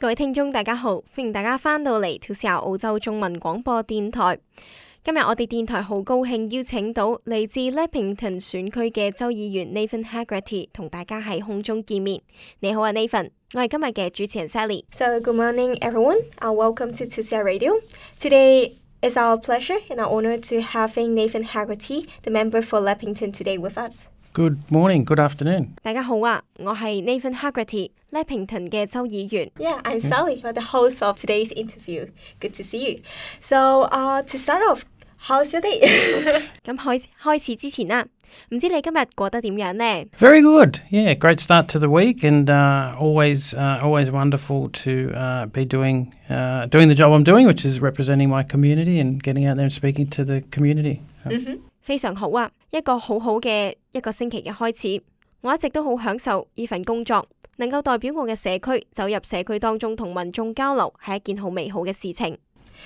各位聽眾大家好，歡迎大家返到嚟 2CR 澳洲中文廣播電台。今日我哋電台好高興邀請到嚟自 Leppington 選區嘅州議員 Nathan Haggerty 同大家喺空中見面。你好啊 Nathan， 我係今日嘅主持人 Sally。 So good morning everyone, welcome to 2CR Radio. Today it's our pleasure and our honor to having Nathan Haggerty, the member for Leppington today with us. Good morning, good afternoon. 大家好啊，我係 Nathan Haggerty, Leppington 嘅州議員。 Yeah, I'm Sally, the host of today's interview. Good to see you. So to start off, how's your day? 咁開始之前啦，唔知你今日過得點樣呢？ Very good. Yeah, great start to the week, and always wonderful to be doing the job I'm doing, which is representing my community and getting out there and speaking to the community. 非常好啊，一個好好嘅一個星期嘅開始。我一直都好享受呢份工作，能夠代表我嘅社區走入社區當中同民眾交流，係一件好美好嘅事情。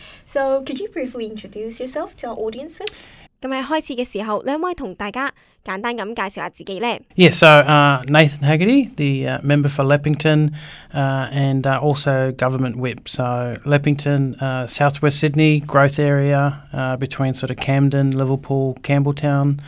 So could you briefly introduce yourself to our audience first? 咁喺開始嘅時候，你可唔可以同大家簡單咁介紹下自己呢？ Yeah, so Nathan Haggerty, the member for Leppington, and also government whip. So Leppington, southwest Sydney, growth area between sort of Camden, Liverpool, Campbelltown.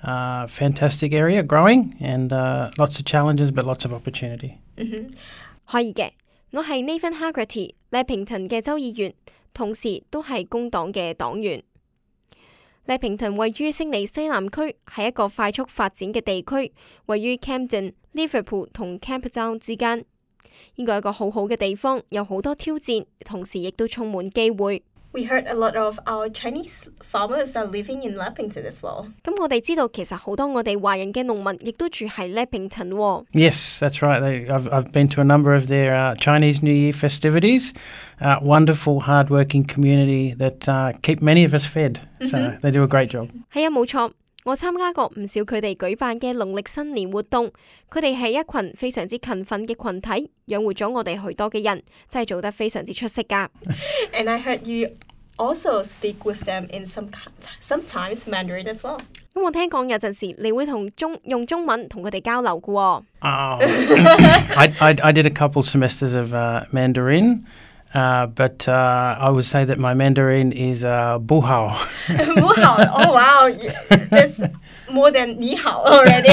Fantastic area, growing, and lots of challenges, but lots of opportunity. 可以嘅，我係 Nathan Haggerty, Leppington 嘅州議員，同時都係工黨嘅黨員。Leppington 位於悉尼西南區，係一個快速發展嘅地區，位於 Camden、Liverpool 同 Campbelltown 之間。呢個係一個好好嘅地方，有好多挑戰，同時亦都充滿機會。 We heard a lot of our Chinese farmers are living in Leppington as well. 咁我哋知道其實好多我哋華人嘅農民亦都住喺 Leppington 喎。 Yes, that's right. I've been to a number of their Chinese New Year festivities. Wonderful, hard-working community that keep many of us fed. So they do a great job. 係啊，冇錯。我參加過唔少佢哋舉辦嘅農曆新年活動，佢哋係一群非常之勤奮嘅群體，養活咗我哋許多嘅人，真係做得非常之出色㗎。 And I heard you also speak with them in sometimes Mandarin as well. 咁我聽講有陣時你會用中文同佢哋交流㗎喎。 I did a couple semesters of Mandarin. But I would say that my Mandarin is buhao. Buhao. Oh, wow. That's more than 你好 already.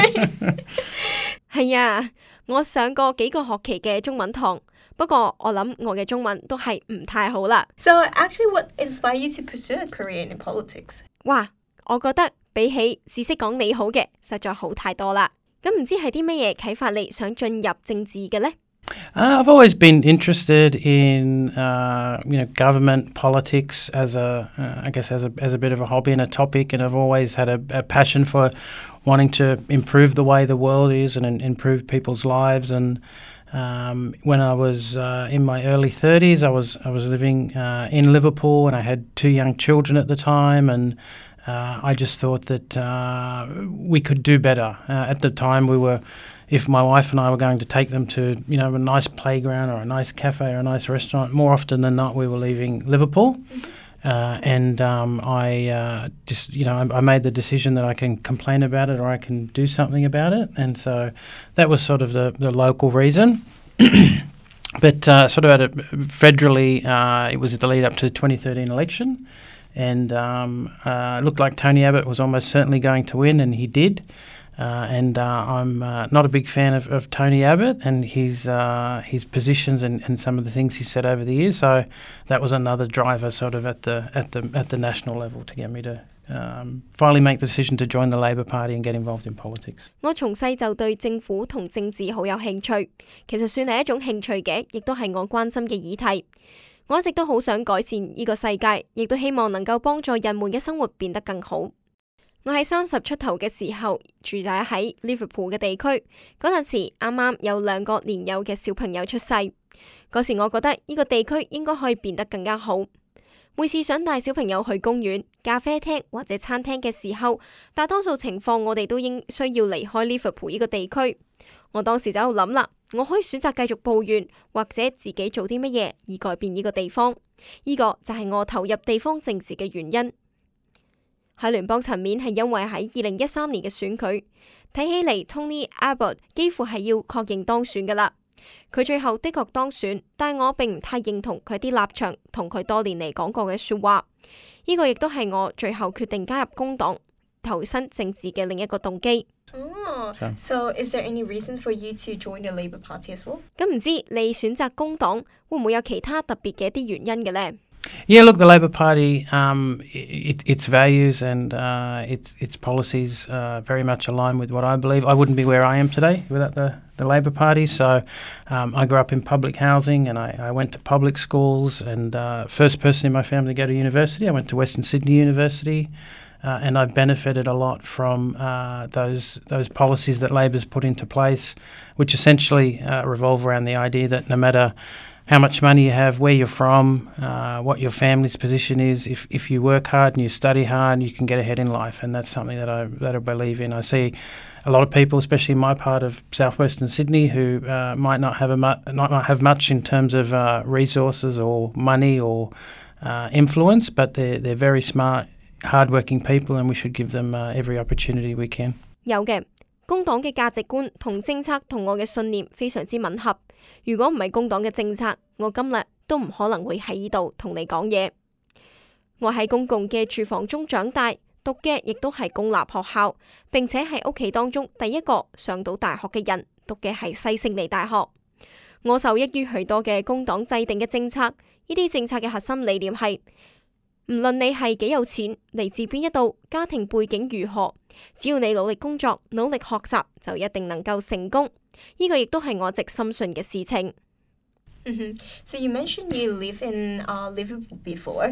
係啊，我上過幾個學期嘅中文堂，不過我諗我嘅中文都係唔太好啦。 So actually what inspired you to pursue a career in politics? 哇，我覺得比起只識講你好嘅，實在好太多啦。咁唔知係啲乜嘢啟發你想進入政治嘅呢？ I've always been interested in government politics as a bit of a hobby and a topic, and I've always had a passion for wanting to improve the way the world is and improve people's lives. And when I was in my early 30s, I was living in Liverpool, and I had 2 young children at the time, and I just thought that we could do better. At the time, if my wife and I were going to take them to, a nice playground or a nice cafe or a nice restaurant, more often than not, we were leaving Liverpool. And I made the decision that I can complain about it or I can do something about it. And so that was sort of the local reason. But sort of federally, it was the lead up to the 2013 election. And it looked like Tony Abbott was almost certainly going to win, and he did. And I'm not a big fan of Tony Abbott and his positions and some of the things he said over the years. So that was another driver, sort of at the national level, to get me to finally make the decision to join the Labor Party and get involved in politics. 我從細就對政府同政治好有興趣，其實算係一種興趣嘅，亦都係我關心嘅議題。我一直都好想改善呢個世界，亦都希望能夠幫助人們嘅生活變得更好。我喺30出頭嘅時候住喺Liverpool 嘅地區，嗰陣時啱啱有2個年幼嘅小朋友出世。嗰時我覺得呢個地區應該可以變得更加好。每次想帶小朋友去公園、咖啡廳或者餐廳嘅時候，大多數情況我哋都需要離開 Liverpool 呢個地區。我當時就喺度諗啦，我可以選擇繼續抱怨，或者自己做啲乜嘢以改變呢個地方。呢個就係我投入地方政治嘅原因。喺聯邦層面係因為喺2013年嘅選舉，睇起嚟 Tony Abbott 幾乎係要確認當選㗎啦。 佢最後的確當選，但我並唔太認同佢啲立場同佢多年嚟講過嘅說話。呢個亦都係我最後決定加入工黨、投身政治嘅另一個動機。 Oh, so is there any reason for you to join the Labour Party as well? 咁唔知你選擇工黨會唔會有其他特別嘅一啲原因嘅呢？ Yeah, look, the Labor Party, its values and its policies very much align with what I believe. I wouldn't be where I am today without the Labor Party. So I grew up in public housing and I went to public schools and first person in my family to go to university. I went to Western Sydney University. And I've benefited a lot from those policies that Labor's put into place, which essentially revolve around the idea that no matter how much money you have, where you're from, what your family's position is, if you work hard and you study hard, you can get ahead in life, and that's something that I believe in. I see a lot of people, especially in my part of southwestern Sydney, who might not have much in terms of resources or money or influence, but they're very smart, hardworking people, and we should give them every opportunity we can. 有嘅，工黨嘅價值觀同政策同我嘅信念非常之吻合。如果唔係工黨嘅政策，我今日都唔可能會喺呢度同你講嘢。我喺公共嘅廚房中長大，讀嘅亦都係公立學校，並且係屋企當中第一個上到大學嘅人，讀嘅係西悉尼大學。我受益於許多嘅工黨制定嘅政策，呢啲政策嘅核心理念係，唔論你係幾有錢，嚟自邊一度，家庭背景如何，只要你努力工作、努力學習，就一定能夠成功。呢個亦都係我直深信嘅事情。 So you mentioned you live in Liverpool before.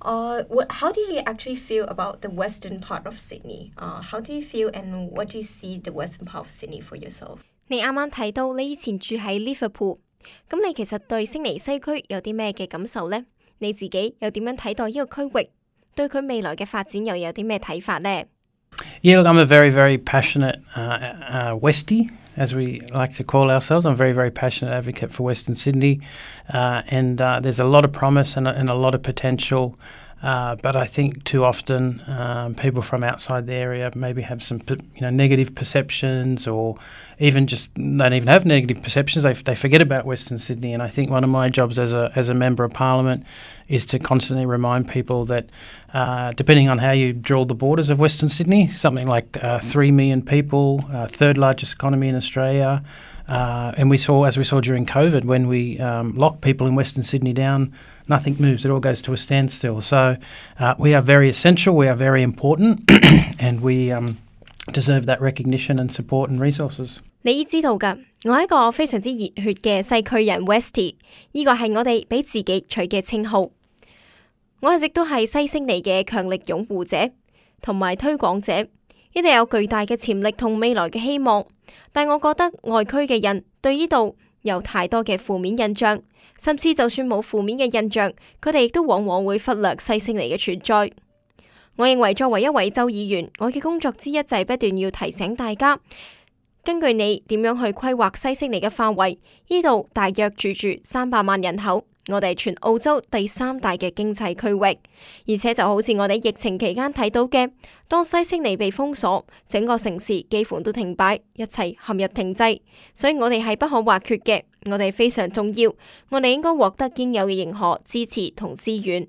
How do you actually feel about the western part of Sydney? How do you feel and what do you see the western part of Sydney for yourself? 你啱啱提到你以前住喺 Liverpool， 咁你其實對悉尼西區有啲咩嘅感受呢？你自己又點樣睇待呢個區域？對佢未來嘅發展又有啲咩睇法呢？ Yeah, look, I'm a very, very passionate Westie, as we like to call ourselves. I'm a very, very passionate advocate for Western Sydney, and there's a lot of promise and a lot of potential. But I think too often people from outside the area maybe have some negative perceptions, or even just don't even have negative perceptions. They forget about Western Sydney, and I think one of my jobs as a member of Parliament is to constantly remind people that depending on how you draw the borders of Western Sydney, something like 3 million people, third largest economy in Australia, and as we saw during COVID, when we locked people in Western Sydney down, nothing moves. It all goes to a standstill. So we are very essential. We are very important, and we deserve that recognition and support and resources. 你知道㗎，我係一個非常之熱血嘅西區人 Westie， 呢個係我哋俾自己取嘅稱號。我一直都係西悉尼嘅強力擁護者同埋推廣者，呢度有巨大嘅潛力同未來嘅希望。但我覺得外區嘅人對呢度有太多嘅負面印象，甚至就算冇負面嘅印象，佢哋亦都往往會忽略西悉尼嘅存在。我認為作為一位州議員，我嘅工作之一就係不斷要提醒大家，根據你點樣去規劃西悉尼嘅範圍，呢度大約住300萬人口，我哋係全澳洲第3大嘅經濟區域，而且就好似我哋疫情期間睇到嘅，當西悉尼被封鎖，整個城市幾乎都停擺，一切陷入停滯，所以我哋係不可或缺嘅，我哋非常重要，我哋應該獲得應有嘅認可、支持同資源。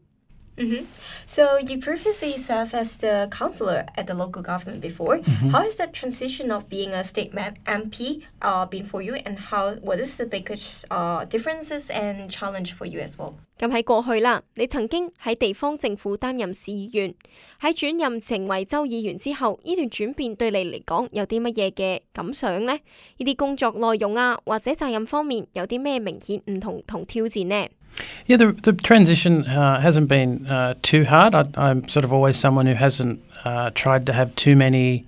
So you previously served as the councillor at the local government before. How has that transition of being a state MP been for you, and what is the biggest differences and challenge for you as well? 咁喺過去啦，你曾經喺地方政府擔任市議員，喺轉任成為州議員之後，呢段轉變對你嚟講有啲乜嘢嘅感想呢？呢啲工作內容啊，或者責任方面有啲咩明顯唔同同挑戰呢 ？Yeah, the transition hasn't been too hard. I'm sort of always someone who hasn't tried to have too many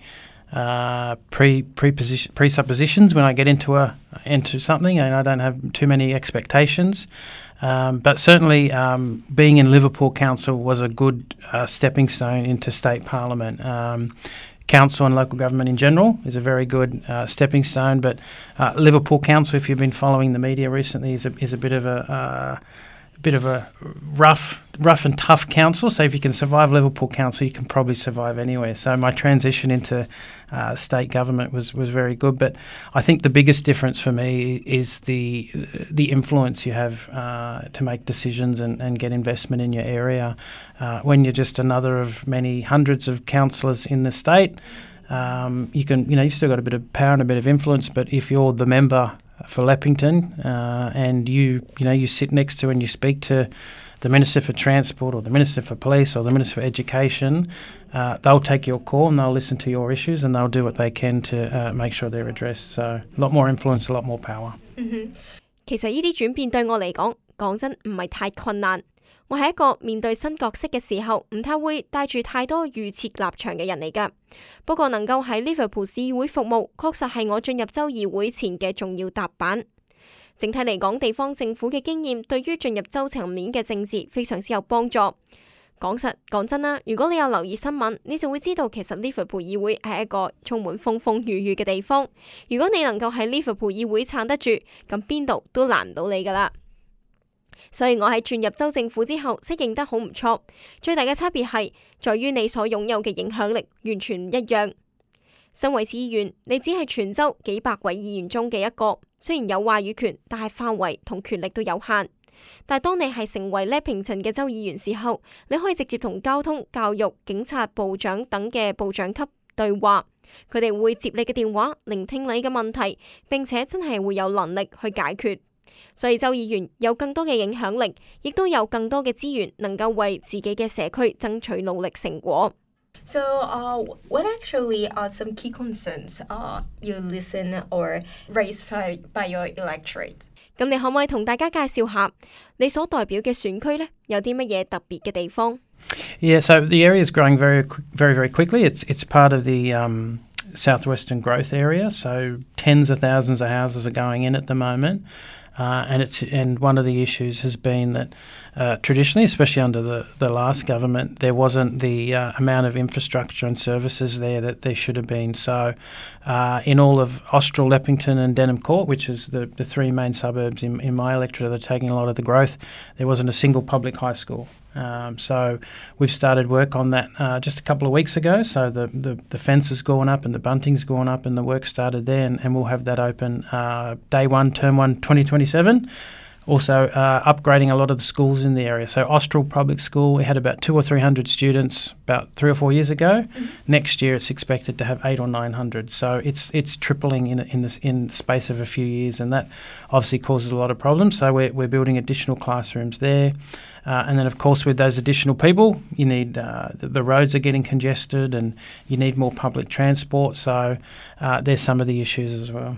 presuppositions when I get into something, and I don't have too many expectations. But certainly being in Liverpool Council was a good stepping stone into state parliament. Council and local government in general is a very good stepping stone, but Liverpool Council, if you've been following the media recently, is a bit of a bit of a rough and tough council. So if you can survive Liverpool Council, you can probably survive anywhere. So my transition into state government was very good. But I think the biggest difference for me is the influence you have to make decisions and get investment in your area. When you're just another of many hundreds of councillors in the state, you've still got a bit of power and a bit of influence. But if you're the member for Leppington, and you sit next to and you speak to the Minister for Transport or the Minister for Police or the Minister for Education, they'll take your call and they'll listen to your issues and they'll do what they can to make sure they're addressed. So a lot more influence, a lot more power. 其實呢啲轉變對我嚟講，講真唔係太困難。我係一個面對新角色嘅時候，唔太會帶住太多預設立場嘅人嚟㗎。不過能夠喺 Liverpool 市議會服務，確實係我進入州議會前嘅重要踏板。整體嚟講，地方政府嘅經驗對於進入州層面嘅政治非常之有幫助。講真啦，如果你有留意新聞，你就會知道其實 Liverpool 議會係一個充滿風風雨雨嘅地方。如果你能夠喺 Liverpool 議會撐得住，咁邊度都難唔到你㗎啦。所以我喺轉入州政府之後，適應得好唔錯。最大嘅差別係在於你所擁有嘅影響力完全唔一樣。身為市議員，你只係全州幾百位議員中嘅一個，雖然有話語權，但係範圍同權力都有限。但係當你係成為 Leppington 嘅州議員時候，你可以直接同交通、教育、警察部長等嘅部長級對話，佢哋會接你嘅電話，聆聽你嘅問題，並且真係會有能力去解決。所以州議員有更多嘅影響力，亦都有更多嘅資源，能夠為自己嘅社區爭取努力成果。 So, what actually are some key concerns you listen or raised by your electorate? 咁你可唔可以同大家介紹下你所代表嘅選區呢？有啲乜嘢特別嘅地方？ Yeah, so the area is growing very, very quickly. It's part of the southwestern growth area, so tens of thousands of houses are going in at the moment. And one of the issues has been that traditionally, especially under the last government, there wasn't the amount of infrastructure and services there that there should have been. So in all of Austral, Leppington and Denham Court, which is the three main suburbs in my electorate that are taking a lot of the growth, there wasn't a single public high school. So we've started work on that just a couple of weeks ago. So the fence has gone up and the bunting's gone up and the work started there, and we'll have that open day 1, term 1, 2027. Also upgrading a lot of the schools in the area. So Austral Public School, we had about 200 or 300 students about 3 or 4 years ago. Next year it's expected to have 800 or 900. So it's tripling in the space of a few years, and that obviously causes a lot of problems. So we're building additional classrooms there. And then, of course, with those additional people, you need the roads are getting congested and you need more public transport. So there's some of the issues as well.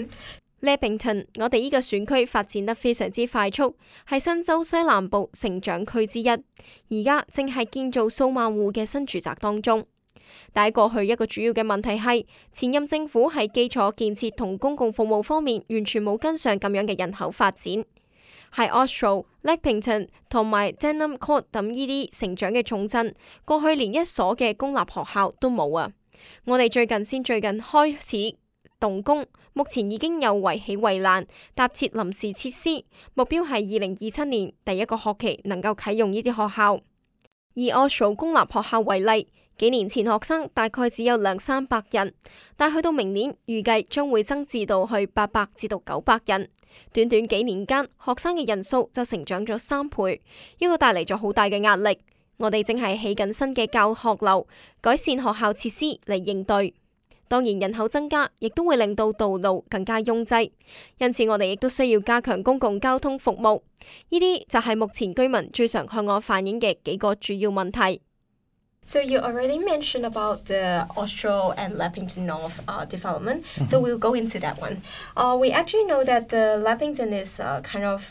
Leppington 我哋呢個選區發展得非常之快速，係新州西南部成長區之一。而家正係建造數萬戶嘅新住宅當中。但係過去一個主要嘅問題係，前任政府喺基礎建設同公共服務方面完全冇跟上咁樣嘅人口發展。喺 Austral、Leppington 同埋 Denham Court 等呢啲成長嘅重鎮，過去連一所嘅公立學校都冇啊！我哋最近開始動工，目前已經有圍起圍欄、搭設臨時設施，目標係2027年第一個學期能夠啟用呢啲學校。以 Austral 公立學校為例，幾年前學生大概只有200-300人，但去到明年預計將會增至到去800至到900人。短短幾年間，學生嘅人數就成長咗3倍，呢個帶嚟咗好大嘅壓力。我哋正係起緊新嘅教學樓，改善學校設施嚟應對。當然人口增加，亦都會令到道路更加擁擠，因此我哋亦都需要加強公共交通服務。呢啲就係目前居民最常向我反映嘅幾個主要問題。 So you already mentioned about the Austral and Leppington North development, so we'll go into that one. We actually know that Leppington is kind of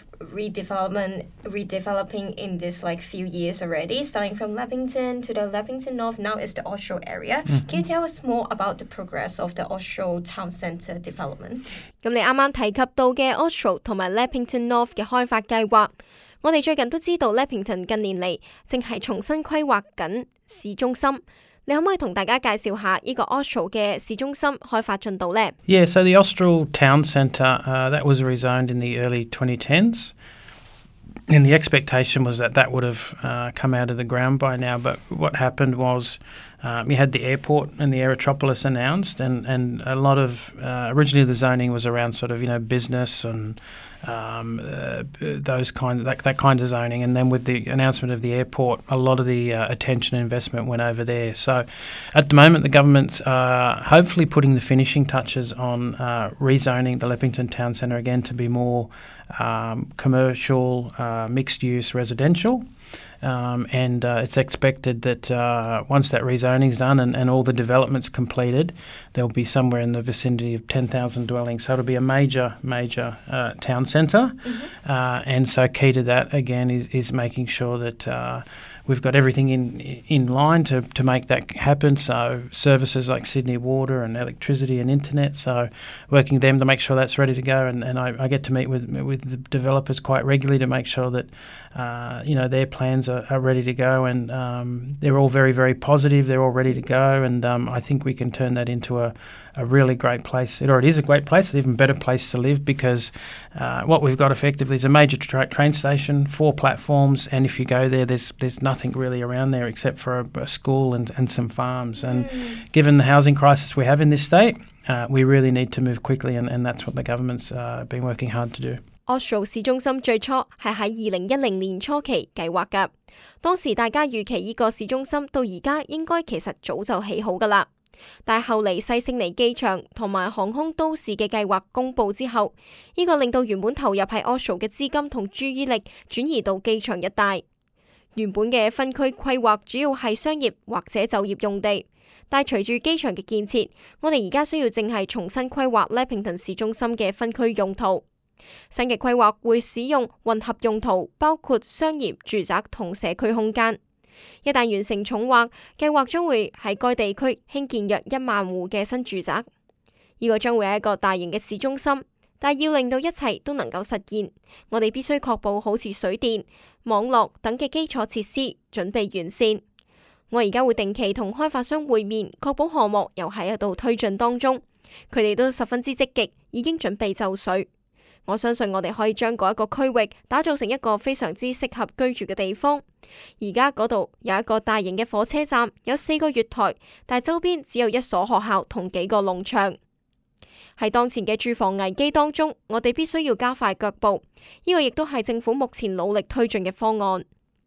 redeveloping in this like few years already, starting from Leppington to the Leppington North, now is the Austral area. Can you tell us more about the progress of the Austral Town Centre development? 咁你啱啱提及到嘅 Austral 同埋 Leppington North 嘅開發計劃，我哋最近都知道 Leppington 近年嚟正係重新規劃緊市中心。你可唔可以同大家介紹下呢個 Austral 嘅市中心開發進度呢？ Yeah, so the Austral Town Centre, that was rezoned in the early 2010s. And the expectation was that that would have come out of the ground by now. But what happened was you had the airport and the Aerotropolis announced, and a lot of originally the zoning was around sort of business and those that kind of zoning. And then with the announcement of the airport, a lot of the attention and investment went over there. So at the moment, the government's hopefully putting the finishing touches on rezoning the Leppington Town Centre again to be more commercial, mixed-use residential. And it's expected that once that rezoning is done and all the developments completed, there'll be somewhere in the vicinity of 10,000 dwellings. So it'll be a major town centre. And so key to that, again, is making sure that we've got everything in line to make that happen. So services like Sydney Water and electricity and internet. So working with them to make sure that's ready to go. And I get to meet with the developers quite regularly to make sure that their plans are ready to go. And they're all very, very positive. They're all ready to go. And I think we can turn that into a really great place. It already is a great place, an even better place to live, because what we've got effectively is a major train station, 4 platforms, and if you go there, there's nothing really around there except for a school and some farms. And given the housing crisis we have in this state, we really need to move quickly, and that's what the government's been working hard to do. Oshawa 市中心最初係喺2010年初期計劃㗎，當時大家預期呢個市中心到而家應該其實早就起好㗎啦。但係後嚟西悉尼機場同埋航空都市嘅計劃公佈之後，呢個令到原本投入喺 Oshawa 嘅資金同注意力轉移到機場一帶。原本嘅分區規劃主要係商業或者就業用地，但係隨住機場嘅建設，我哋而家需要正係重新規劃 Leppington 市中心嘅分區用途。新嘅規劃會使用混合用途，包括商業、住宅同社區空間。一旦完成重劃，計劃將會喺該地區興建約1萬戶嘅新住宅。呢個將會係一個大型嘅市中心，但係要令到一切都能夠實現，我哋必須確保好似水電、網絡等嘅基礎設施準備完善。我而家會定期同開發商會面，確保項目又喺度推進當中。佢哋都十分之積極，已經準備就緒。我相信我哋可以將嗰一個區域打造成一個非常之適合居住嘅地方。而家嗰度有一個大型嘅火車站，有4個月台，但係周邊只有1所學校同幾個農場。喺當前嘅住房危機當中，我哋必須要加快腳步。呢個亦都係政府目前努力推進嘅方案。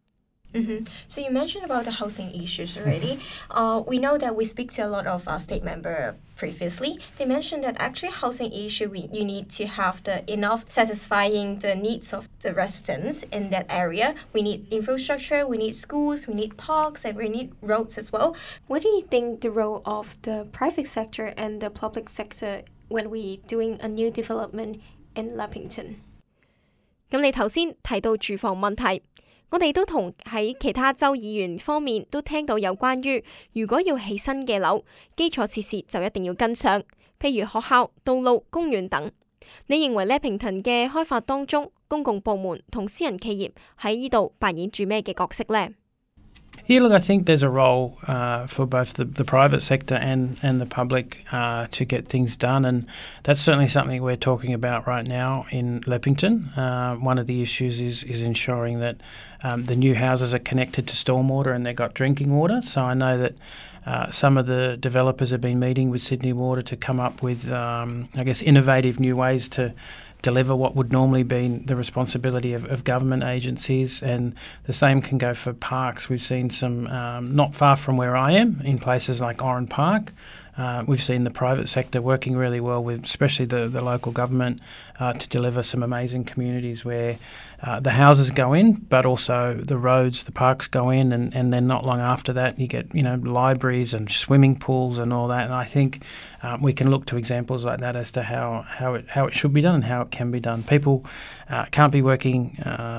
So you mentioned about the housing issues already. We know that we speak to a lot of state members previously. They mentioned that actually housing issue, you need to have the enough satisfying the needs of the residents in that area. We need infrastructure, we need schools, we need parks, and we need roads as well. What do you think the role of the private sector and the public sector when we doing a new development in Leppington? 咁你頭先提到住房問題。我哋都同喺其他州議員方面都聽到有關於如果要起新嘅樓，基礎設施就一定要跟上，譬如學校、道路、公園等。你認為 Leppington 嘅開發當中，公共部門同私人企業喺呢度扮演住咩嘅角色呢？ Yeah, look, I think there's a role for both the private sector and the public to get things done, and that's certainly something we're talking about right now in Leppington. One of the issues is ensuring that the new houses are connected to stormwater and they've got drinking water. So I know that some of the developers have been meeting with Sydney Water to come up with, innovative new ways to deliver what would normally be the responsibility of government agencies, and the same can go for parks. We've seen some not far from where I am in places like Oran Park. We've seen the private sector working really well with especially the local government to deliver some amazing communities where the houses go in, but also the roads, the parks go in, and then not long after that you get libraries and swimming pools and all that. And I think we can look to examples like that as to how it should be done and how it can be done. People can't be working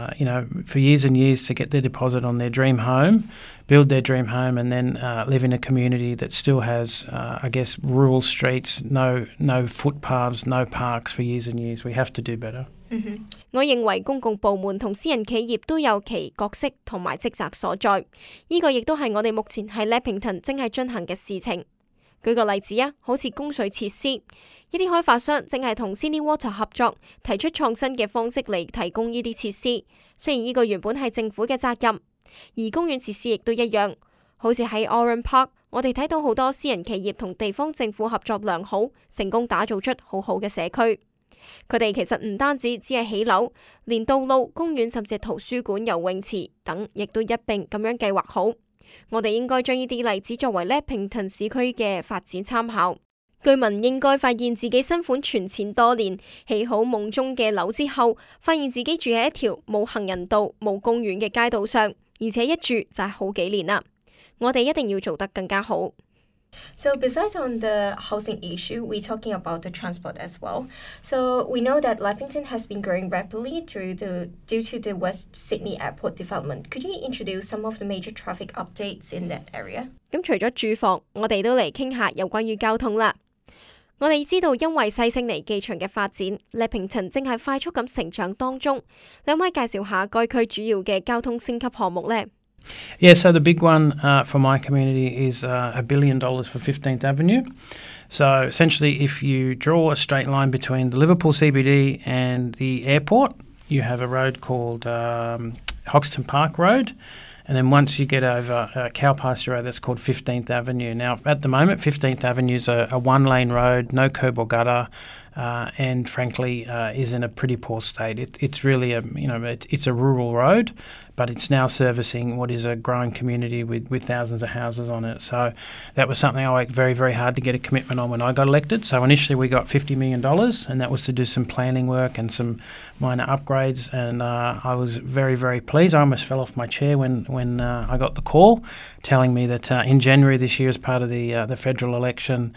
for years and years to get their deposit on their dream home, build their dream home, and then live in a community that still has rural streets, no footpaths, no parks for years and years. We have to do better. 我認為公共部門同私人企業都有其角色同埋職責所在，呢個亦都係我哋目前喺 Leppington 正係進行嘅事情。 舉個例子啊，好似供水設施，一啲開發商正係同 Sydney Water 合作，提出創新嘅方式嚟提供呢啲設施。雖然呢個原本係政府嘅責任，而公園設施亦都一樣。好似喺 Oran Park，我哋睇到好多私人企業同地方政府合作良好，成功打造出好好嘅社區。佢哋其實唔單止只係起樓，連道路、公園甚至圖書館、游泳池等，亦都一併咁樣計劃好。我哋應該將呢啲例子作為 Leppington 市區嘅發展參考。居民應該發現自己辛苦存錢多年，起好夢中嘅樓之後，發現自己住喺一條冇行人道、冇公園嘅街道上，而且一住就係好幾年啦。我哋一定要做得更加好。 So besides on the housing issue, we're talking about the transport as well. So we know that Leppington has been growing rapidly due to the West Sydney Airport development. Could you introduce some of the major traffic updates in that area? 咁除咗住房，我哋都嚟傾下有關於交通啦。我哋知道因為西悉尼機場嘅發展，Leppington正係快速咁成長當中。你可唔可以介紹下該區主要嘅交通升級項目呢 Yeah, so the big one for my community is $1 billion for 15th Avenue. So essentially, if you draw a straight line between the Liverpool CBD and the airport, you have a road called Hoxton Park Road. And then once you get over Cow Pasture Road, that's called 15th Avenue. Now, at the moment, 15th Avenue is a one-lane road, no curb or gutter, and frankly is in a pretty poor state. It's really it's a rural road, but it's now servicing what is a growing community with thousands of houses on it. So that was something I worked very, very hard to get a commitment on when I got elected. So initially we got $50 million, and that was to do some planning work and some minor upgrades. And I was very, very pleased. I almost fell off my chair when I got the call telling me that in January this year, as part of the federal election,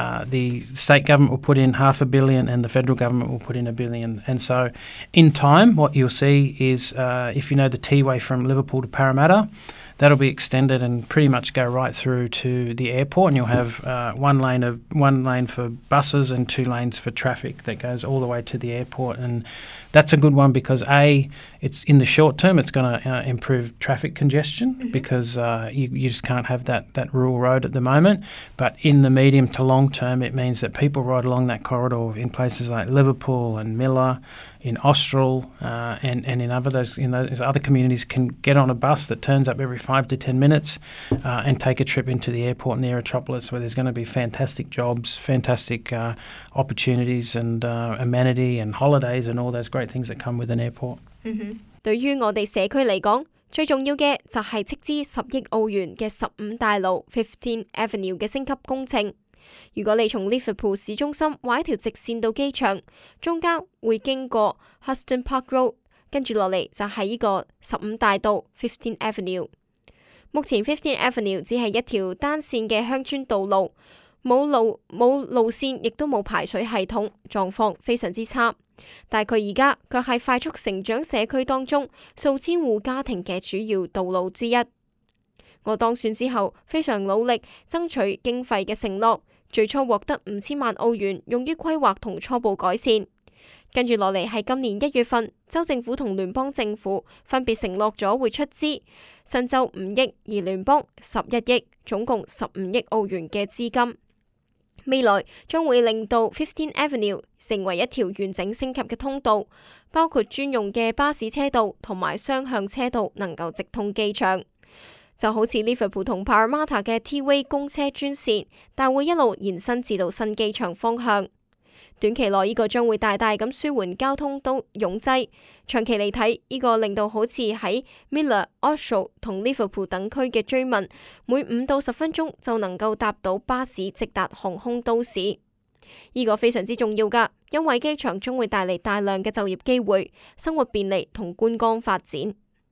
the state government will put in $500 million and the federal government will put in $1 billion. And so in time, what you'll see is, if you know the T-way from Liverpool to Parramatta, that'll be extended and pretty much go right through to the airport, and you'll have one lane for buses and 2 lanes for traffic that goes all the way to the airport. And that's a good one because it's in the short term it's going to improve traffic congestion because you just can't have that rural road at the moment. But in the medium to long term, it means that people ride along that corridor in places like Liverpool and Miller, in Austral, and in those other communities can get on a bus that turns up every 5 to 10 minutes and take a trip into the airport in the Aerotropolis, where there's going to be fantastic jobs, fantastic opportunities and amenity and holidays and all those great things that come with an airport. 對於我哋社區嚟講，最重要嘅就係斥資10億澳元嘅15大路 15th Avenue 嘅升級工程。如果你從 Liverpool 市中心畫一條直線到機場，中間會經過 Hoxton Park Road， 跟住落嚟就係呢個15大道 15th Avenue。目前 15th Avenue 只係一條單線嘅鄉村道路，冇路線，亦都冇排水系統，狀況非常之差。但係佢而家卻係快速成長社區當中數千戶家庭嘅主要道路之一。我當選之後，非常努力爭取經費嘅承諾，最初獲得5000萬澳元用於規劃同初步改善。跟住落嚟係今年1月份，州政府同聯邦政府分別承諾咗會出資，新州5億，而聯邦11億，總共15億澳元嘅資金。未來將會令到 15th Avenue 成為一條完整升級嘅通道，包括專用嘅巴士車道同埋雙向車道能夠直通機場。就好似 Liverpool 同 Parramatta 嘅 T-way 公車專線，但會一路延伸至到新機場方向。短期內呢個將會大大咁舒緩交通都擁擠，長期嚟睇，呢個令到好似喺 Miller、Austral 同 Liverpool 等區嘅居民，每5到10分鐘就能夠搭到巴士直達航空都市。呢個非常之重要㗎，因為機場將會帶嚟大量嘅就業機會、生活便利同觀光發展。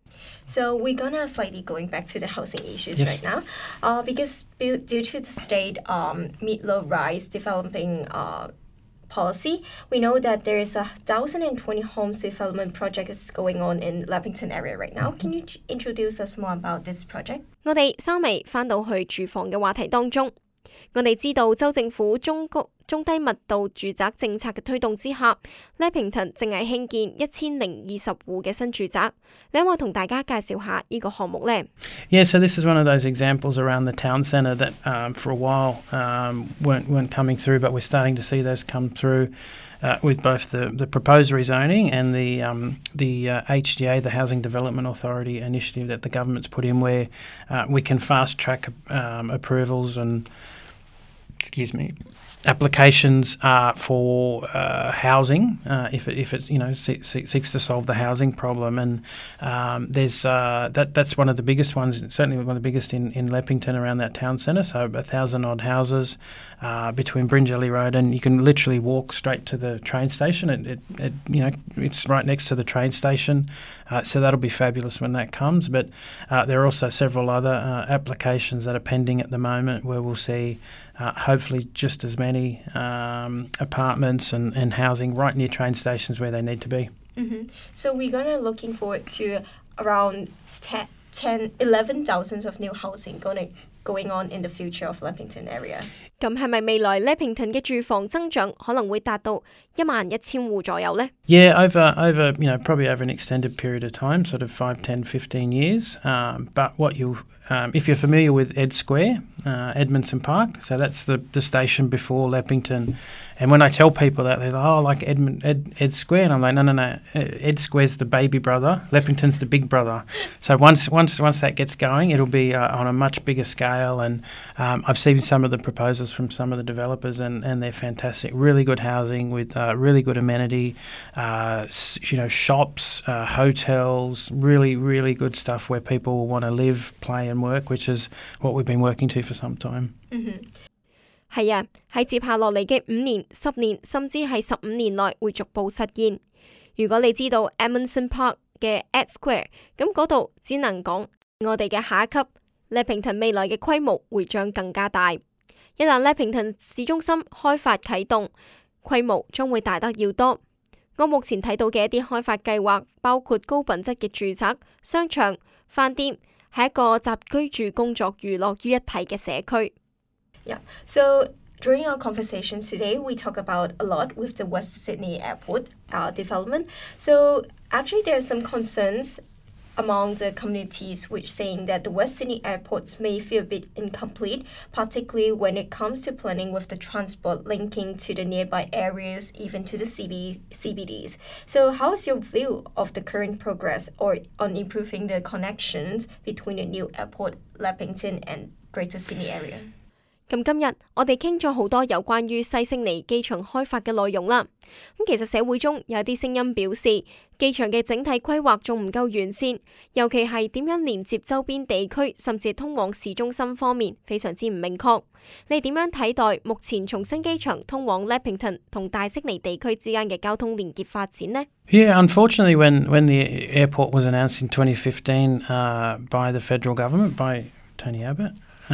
So we're gonna slightly going back to the housing issues Yes. right now, because due to the state mid-low-rise developing policy, we know that there is 1,020 homes development projects going on in Leppington area right now. Can you introduce us more about this project? 我哋稍微返到去住房嘅話題當中，我哋知道州政府中低密度住宅政策嘅推動之下 ，Leppington 淨係興建1020戶嘅新住宅。你可唔可以同大家介紹下呢個項目呢？ Yeah, so this is one of those examples around the town centre that for a while weren't coming through, but we're starting to see those come through with both the proposed rezoning and the HDA, the Housing Development Authority initiative that the government's put in, where we can fast track approvals and applications for housing if it's seeks to solve the housing problem, and there's that's one of the biggest ones, certainly one of the biggest in Leppington around that town centre. So 1,000 odd houses between Bringelly Road, and you can literally walk straight to the train station. It's right next to the train station, so that'll be fabulous when that comes. But there are also several other applications that are pending at the moment, where we'll see hopefully just as many apartments and housing right near train stations where they need to be. So we're gonna looking forward to around 11,000 of new housing going on in the future of Leppington area. 咁係咪未來 Leppington 嘅住房增長可能會達到11,000戶左右呢？ Yeah, over probably over an extended period of time, sort of 5, 10, 15 years. But what you'll if you're familiar with Ed Square, Edmondson Park, so that's the station before Leppington. And when I tell people that, they're like, oh, like Ed Square, and I'm like, no, Ed Square's the baby brother, Leppington's the big brother. So once that gets going, it'll be on a much bigger scale. And I've seen some of the proposals from some of the developers, and they're fantastic. Really good housing with really good amenity, shops, hotels, really, really good stuff where people will want to live, play and work, which is what we've been working to for some time. 係啊，喺接下落嚟嘅5年、10年，甚至係15年內會逐步實現。如果你知道 Edmondson Park 嘅 Ed Square， 咁嗰度只能講我哋嘅下一級 Leppington 未來嘅規模會將更加大。一旦 Leppington 市中心開發啟動，規模將會大得要多。我目前睇到嘅一啲開發計劃，包括高品質嘅住宅、商場、飯店，係一個集居住、工作、娛樂於一體嘅社區。 Yeah. So during our conversation today, we talk about a lot with the West Sydney Airport development. So actually, there are some concerns among the communities which saying that the West Sydney airports may feel a bit incomplete, particularly when it comes to planning with the transport linking to the nearby areas, even to the CBDs. So how is your view of the current progress or on improving the connections between the new airport, Leppington and Greater Sydney area? 咁今日我哋傾咗好多有關於西悉尼機場開發嘅內容啦。咁其實社會中有啲聲音表示，機場嘅整體規劃仲唔夠完善，尤其係點樣連接周邊地區，甚至通往市中心方面非常之唔明確。你點樣睇待目前從新機場通往 Leppington 同大悉尼地區之間嘅交通連結發展呢？ Yeah, unfortunately, when the airport was announced in 2015 by the federal government, by Tony Abbott,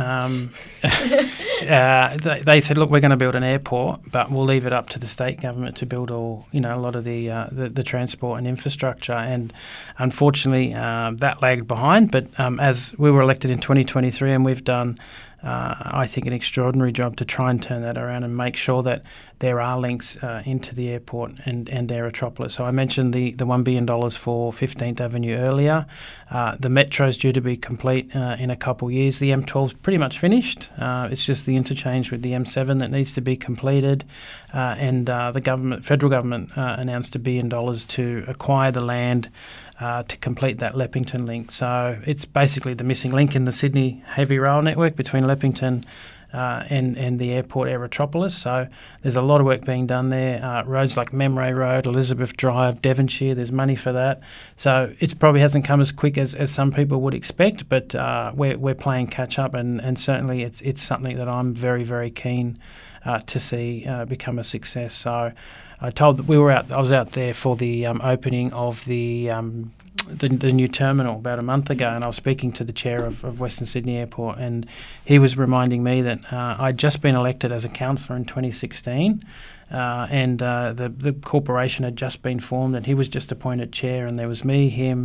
they said, look, we're going to build an airport, but we'll leave it up to the state government to build a lot of the transport and infrastructure. And unfortunately, that lagged behind. But as we were elected in 2023, and we've done, I think, an extraordinary job to try and turn that around and make sure that there are links into the airport and Aerotropolis. So I mentioned the $1 billion for 15th Avenue earlier. The metro is due to be complete in a couple of years. The M12 is pretty much finished. It's just the interchange with the M7 that needs to be completed. And the federal government announced $1 billion to acquire the land to complete that Leppington link. So it's basically the missing link in the Sydney heavy rail network between Leppington and the airport Aerotropolis. So there's a lot of work being done there. Roads like Memray Road, Elizabeth Drive, Devonshire, there's money for that. So it probably hasn't come as quick as some people would expect, but we're playing catch up, and certainly it's something that I'm very, very keen to see become a success. So I was out there for the opening of the new terminal about a month ago, and I was speaking to the chair of Western Sydney Airport, and he was reminding me that I'd just been elected as a councillor in 2016, and the corporation had just been formed, and he was just appointed chair, and there was me, him,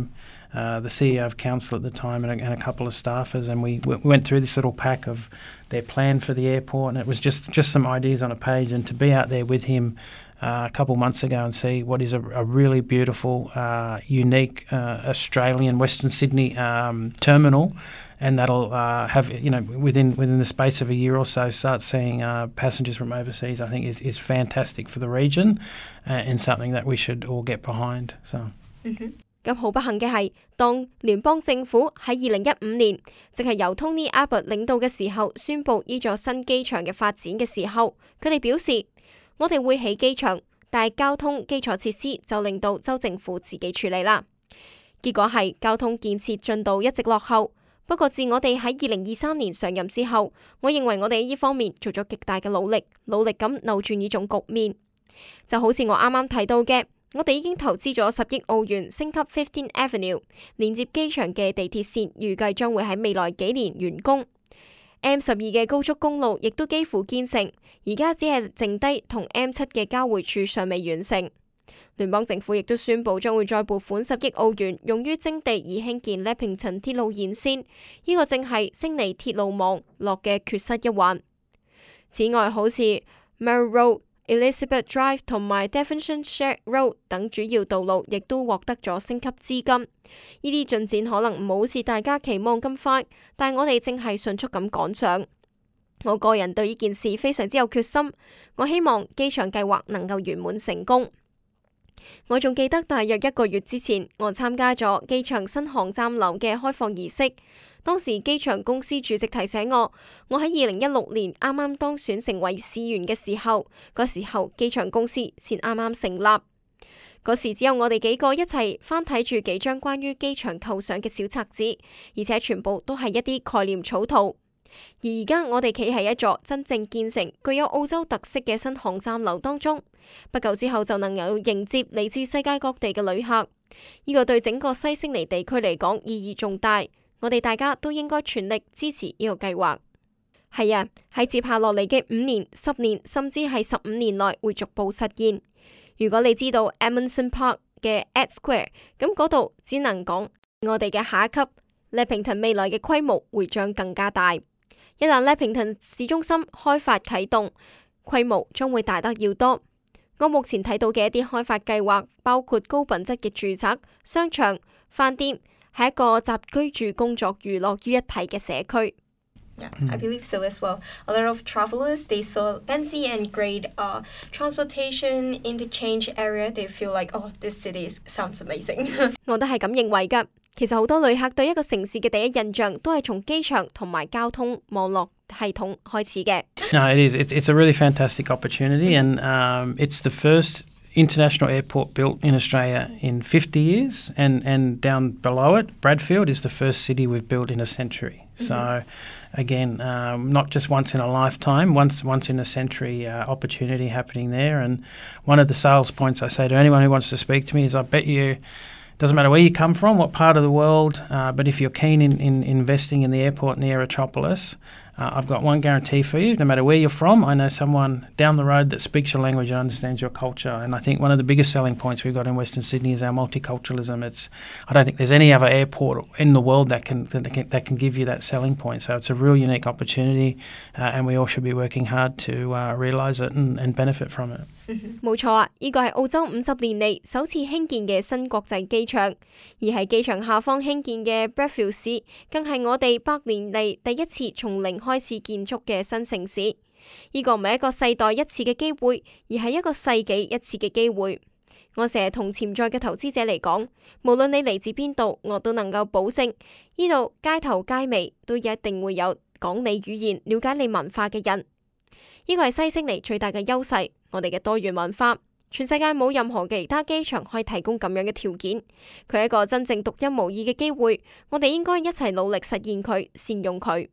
the CEO of council at the time and a couple of staffers, and we went through this little pack of their plan for the airport, and it was just some ideas on a page, and to be out there with him a couple of months ago and see what is a really beautiful, unique Australian Western Sydney terminal, and that'll have, within the space of a year or so, start seeing passengers from overseas, I think is fantastic for the region and something that we should all get behind. So. 咁好不幸嘅係，當聯邦政府喺2015年，即係由 Tony Abbott 領導嘅時候，宣布呢座新機場嘅發展嘅時候，佢哋表示：我哋會起機場，但係交通基礎設施就令到州政府自己處理啦。結果係交通建設進度一直落後。不過自我哋喺2023年上任之後，我認為我哋喺呢方面做咗極大嘅努力咁扭轉呢種局面。就好似我啱啱提到嘅。我哋已經投資咗10億澳元升級 15th Avenue 連接機場嘅地鐵線，預計將會喺未來幾年完工。M12嘅高速公路亦都幾乎建成，而家只係剩低同 M7嘅交匯處尚未完成。聯邦政府亦都宣布將會再撥款10億澳元用於徵地以興建 Leppington 鐵路延線，呢個正係悉尼鐵路網絡嘅缺失一環。此外，好似 Merrill Road、Elizabeth Drive 同埋 Devonshire Road 等主要道路亦都獲得咗升級資金。呢啲進展可能唔好似大家期望咁快，但係我哋正係迅速咁趕上。我個人對呢件事非常之有決心，我希望機場計劃能夠圓滿成功。我仲記得大約1個月之前，我參加咗機場新航站樓嘅開放儀式。當時機場公司主席提醒我喺2016年啱啱當選成為市員嘅時候，嗰時候機場公司先啱啱成立。嗰時只有我哋幾個一齊翻睇住幾張關於機場構想嘅小冊子，而且全部都係一啲概念草圖。而家我哋企喺一座真正建成、具有澳洲特色嘅新航站樓當中，不久之後就能有迎接嚟自世界各地嘅旅客。呢個對整個西悉尼地區嚟講意義重大，我哋大家都應該全力支持呢個計劃。係啊，喺接下落嚟嘅5年、10年，甚至係15年內會逐步實現。如果你知道 Edmondson Park 嘅 Ed Square， 咁嗰度只能講我哋嘅下一級 Leppington 未來嘅規模會將更加大。一旦 Leppington 市中心開發啟動，規模將會大得要多。我目前睇到嘅一啲開發計劃，包括高品質嘅住宅、商場、飯店，係一個集居住、工作、娛樂於一體嘅社區。 Yeah, I believe so as well. A lot of travelers, they saw fancy and great transportation interchange area. They feel like, oh, this city sounds amazing. 我都係咁認為㗎。其實好多旅客對一個城市嘅第一印象都係從機場同埋交通網絡系統開始嘅。 No, it is. It's a really fantastic opportunity, and it's the first international airport built in Australia in 50 years, and down below it, Bradfield is the first city we've built in a century. So, again, not just once in a lifetime, once in a century opportunity happening there. And one of the sales points I say to anyone who wants to speak to me is, I bet you, doesn't matter where you come from, what part of the world, but if you're keen in investing in the airport in the Aerotropolis, I've got one guarantee for you. No matter where you're from, I know someone down the road that speaks your language and understands your culture. And I think one of the biggest selling points we've got in Western Sydney is our multiculturalism. I don't think there's any other airport in the world that can give you that selling point. So it's a real unique opportunity, and we all should be working hard to realise it and benefit from it. 冇錯啊！呢個係澳洲50年嚟首次興建嘅新國際機場，而喺機場下方興建嘅 Bradfield 市，更係我哋100年嚟第一次從零開始建築嘅新城市。呢個唔係一個世代一次嘅機會，而係一個世紀一次嘅機會。我成日同潛在嘅投資者嚟講，無論你嚟自邊度，我都能夠保證呢度街頭街尾都一定會有講你語言、了解你文化嘅人。呢個係西悉尼最大嘅優勢，我哋嘅多元文化，全世界冇任何其他機場可以提供咁樣嘅條件。佢係一個真正獨一無二嘅機會，我哋應該一齊努力實現佢，善用佢。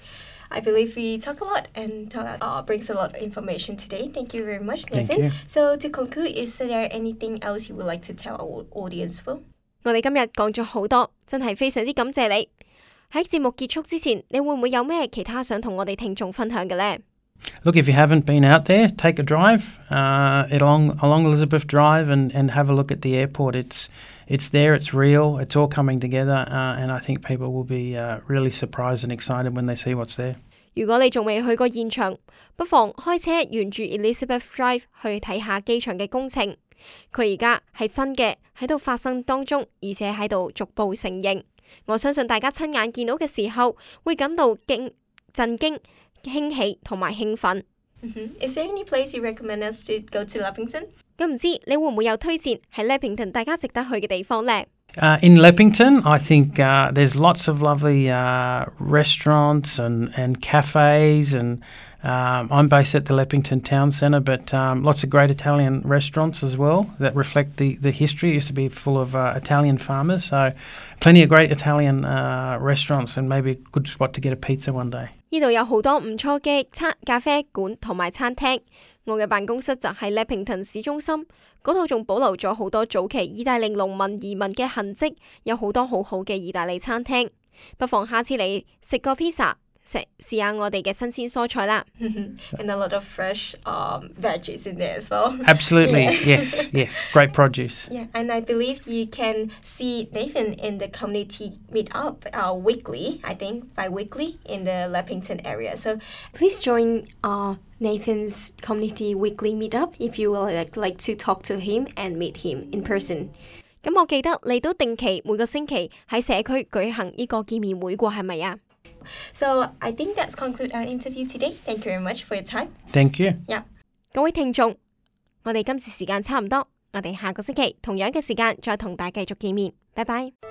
I believe we talk a lot and brings a lot of information today. Thank you very much, Nathan. Thank you. So to conclude, is there anything else you would like to tell our audience for? 我哋今日講咗好多，真係非常之感謝你。喺節目結束之前，你會唔會有咩其他想同我哋聽眾分享嘅呢？ Look, if you haven't been out there, take a drive along Elizabeth Drive and have a look at the airport. It's there, it's real, it's all coming together, and I think people will be really surprised and excited when they see what's there. 如果你仲未去過現場，不妨開車沿住 Elizabeth Drive 去睇下機場嘅工程。佢而家係真嘅喺度發生當中，而且喺度逐步成形。我相信大家親眼見到嘅時候，會感到震驚、興喜同埋興奮。 Is there any place you recommend us to go to Leppington? 咁唔知你會唔會有推薦喺 Leppington 大家值得去嘅地方呢？ In Leppington, I think there's lots of lovely restaurants and cafes, and I'm based at the Leppington Town Centre, but lots of great Italian restaurants as well that reflect the history. It used to be full of Italian farmers, so plenty of great Italian restaurants and maybe a good spot to get a pizza one day. 呢度有好多唔錯嘅咖啡館同埋餐廳。我嘅辦公室就喺 Leppington 市中心，嗰度仲保留咗好多早期意大利農民移民嘅痕跡，有好多好好嘅意大利餐廳。不妨下次嚟食個 pizza， 試下我哋嘅新鮮蔬菜啦。 And a lot of fresh veggies in there as well. Absolutely, yes, great produce. Yeah, and I believe you can see Nathan in the community meetup weekly, I think bi-weekly in the Leppington area. So please join Nathan's community weekly meetup if you would like to talk to him and meet him in person. 咁我記得你都定期每個星期喺社區舉行呢個見面會過，係咪啊？ So I think that's conclude our interview today. Thank you very much for your time. Thank you. Yeah. 各位聽眾，我哋今次時間差唔多，我哋下個星期同樣嘅時間再同大家繼續見面，拜拜。